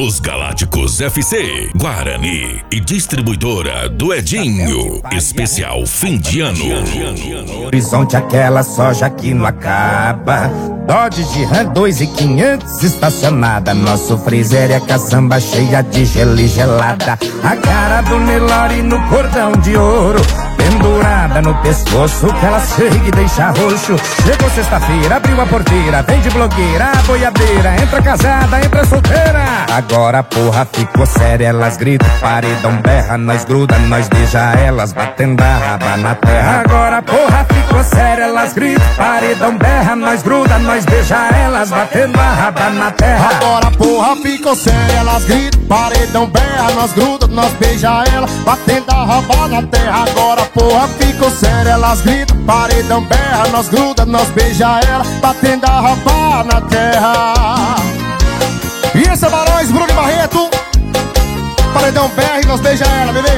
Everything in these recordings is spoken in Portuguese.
Os Galácticos FC, Guarani e distribuidora do Edinho. Especial fim de ano. Horizonte aquela soja que não acaba. Dodge de Ram 2.500 estacionada. Nosso freezer é caçamba cheia de gelo e gelada. A cara do Nelore no cordão de ouro, pendurada no pescoço, que ela chega e deixa roxo. Chegou sexta-feira, abriu a porteira, vem de blogueira, a boiadeira, entra casada, entra solteira. Agora a porra ficou séria, elas gritam, paredão berra, nós gruda, nós beija elas, batendo a raba na terra. Agora a porra ficou séria, elas gritam, paredão berra, nós gruda, nós beija elas, batendo a raba na terra. Agora a porra ficou séria, elas gritam, paredão berra, nós gruda, nós beija elas, batendo a raba na terra. Agora a porra ficou séria, elas gritam, paredão berra, nós gruda, nós beija ela, batendo a raba na terra. E esse é Barões, Bruno e Barreto, paredão berra e nós beija ela, bebê.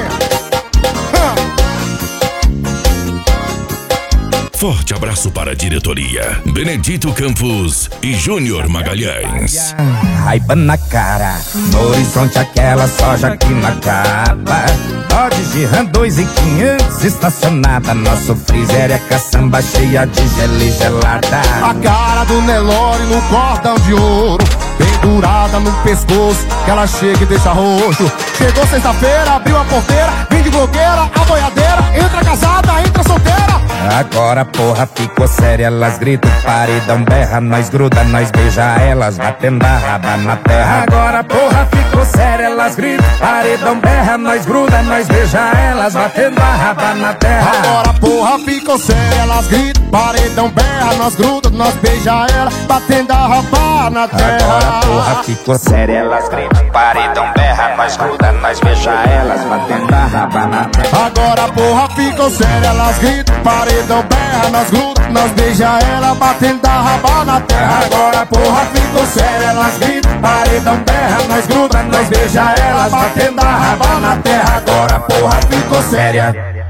Forte abraço para a diretoria, Benedito Campos e Júnior Magalhães. Raiva na cara, no horizonte aquela soja que não acaba. Dodge de Ram 2.500 estacionada. Nosso freezer é caçamba cheia de gelo e gelada. A cara do Nelore no cordão de ouro, pendurada no pescoço, que ela chega e deixa roxo. Chegou sexta-feira, abriu a porteira, vem de blogueira, a boiadeira, entra casada, entra solteira. Agora a porra ficou séria, elas gritam, paredão berra, nós gruda, nós beija elas, batendo a raba na terra. Agora a porra ficou séria, elas gritam, paredão berra, nós gruda, nós beija elas, batendo a raba na terra. Agora a porra ficou séria, elas gritam, paredão berra, nós gruda, nós beija ela, batendo a raba na terra. Agora a porra ficou séria, elas gritam, paredão berra, nós gruda, nós beija elas, batendo a raba na terra. Agora a porra ficou séria, elas gritam, paredão berra, nós gruda, nós beija ela, batendo a raba na terra. Agora a porra ficou séria, elas gritam, paredão berra, nós gruda, nós beija elas, batendo a raba na terra. Agora a porra ficou séria.